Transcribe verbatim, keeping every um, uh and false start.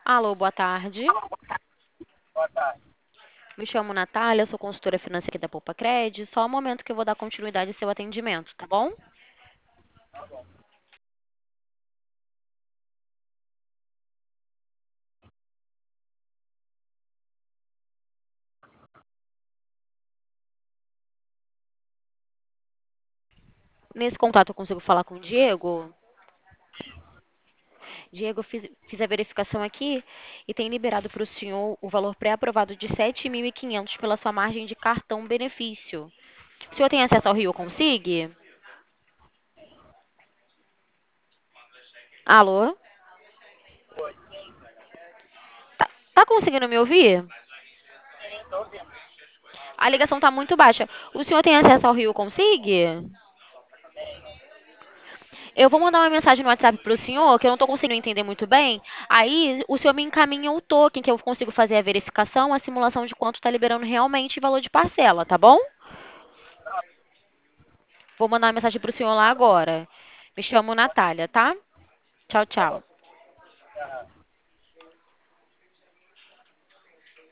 Alô, boa tarde. Boa tarde. Me chamo Natália, sou consultora financeira aqui da Poupa Cred. Só um momento que eu vou dar continuidade ao seu atendimento, tá bom? Nesse contato eu consigo falar com o Diego? Diego, eu fiz, fiz a verificação aqui e tem liberado para o senhor o valor pré-aprovado de sete mil e quinhentos pela sua margem de cartão benefício. O senhor tem acesso ao Rio Consig? Alô? Oi, sim, Tá, tá conseguindo me ouvir? sim, estou ouvindo. A ligação tá muito baixa. O senhor tem acesso ao Rio Consig? Tenho. Eu vou mandar uma mensagem no WhatsApp pro senhor, que eu não estou conseguindo entender muito bem. Aí o senhor me encaminha o token, que eu consigo fazer a verificação, a simulação de quanto está liberando realmente o valor de parcela, tá bom? Vou mandar uma mensagem pro senhor lá agora. Me chamo Natália, tá? Tchau, Tá bom. tchau. Aham.